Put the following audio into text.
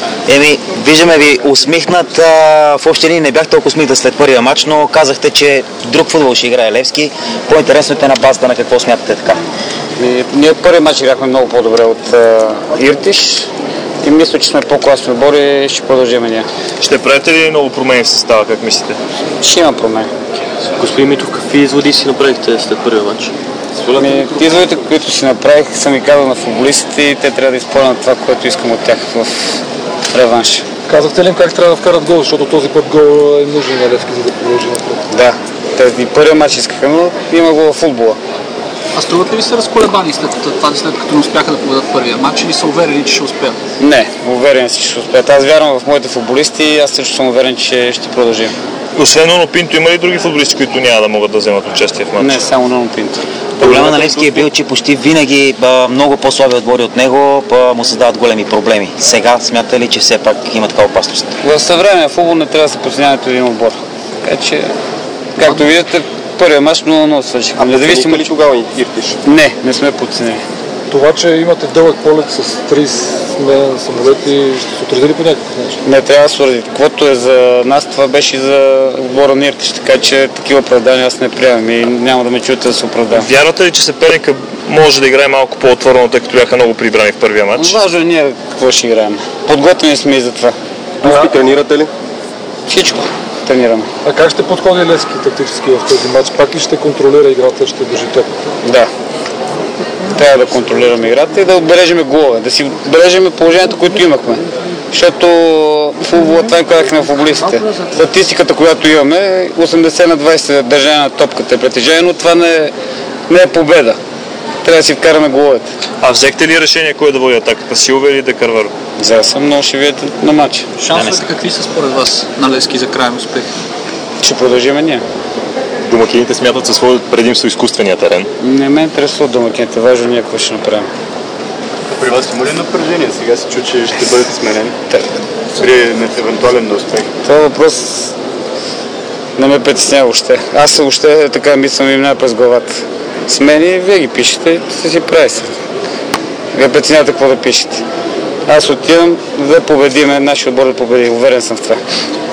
Виждаме ви усмихнат. В общи линии не бях толкова усмихнат след първия матч, но казахте, че друг футбол ще играе Левски. По-интересното е на базата на какво смятате така? Ние първия матч играхме много по-добре от Иртиш и мисля, че сме по-класни отбори и ще продължим ние. Ще правите ли много промени в състава, как мислите? Ще има промени. Господин Митов, какви изводи си направихте след първия матч? Изводите, които си направих, съм и казал на футболистите и те трябва да изпълнят това, което искам от тях в реванш. Казахте ли им как трябва да вкарат гол, защото този път гол е нужен на Левски, за да продължи напред? Да, тези първия матч искаха, но има го в футбола. А струват ли ви се разколебани след като не успяха да победат първия матч или са уверени, че ще успеят? Не, уверен си, че ще успеят. Аз вярвам в моите футболисти и аз също съм уверен, че ще продължим. Освен Ноно Пинто, има ли други футболисти, които няма да могат да вземат участие в матча? Не, само Ноно Пинто. Проблема на Левски е бил, че почти винаги много по-слаби отбори от него му създават големи проблеми. Сега смятате ли, че все пак има такава опасност? В съвременния футбол не трябва да се подценява един отбор. Така че, както виждате, първия мач 0-0 свършиха. Независимо ли тогава Иртиш? Не сме подценени. Това, че имате дълъг полет с 30 самолети, ще се отрази по някакъв начин? Не трябва да се отрази. Каквото е за нас, това беше и за отбора на Иртиш, така че такива оправдания аз не приемам и няма да ме чуете да се оправдавам. Вярвате ли, че съперника може да играе малко по-отворено, тъй като бяха много прибрани в първия матч? Важно е ние какво ще играем. Подготвени сме и за това. Тренирате ли? Всичко тренираме. А как ще подходи Левски тактически в този матч? Пак ли ще контролира играта, ще държи топ? Да. Трябва да контролираме играта и да отбележиме голове, да си отбележиме положението, което имахме. Защото футбола, това казах на футболистите. Статистиката, която имаме, 80 на 20 държане на топката е притежание, но това не е победа. Трябва да си вкараме головете. А взехте ли решение кой да води атаката? Силва или Декарваро? За съм, но ще видите на матча. Шансовете какви са според вас на Левски за краен успех? Ще продължиме ние. Домакините смятат със своето предимство изкуствения терен. Не ме интересува домакините, важно ние какво ще направим. При вас има ли напрежение? Сега се чу, че ще бъдете сменени. При евентуален неуспех. Това въпрос не ме притеснява въобще. Аз въобще така мисля ми минава през главата. Смени, вие ги пишете, си прави се. Вие преценявате какво да пишете. Аз отивам да победиме, нашия отбор да победи. Уверен съм в това.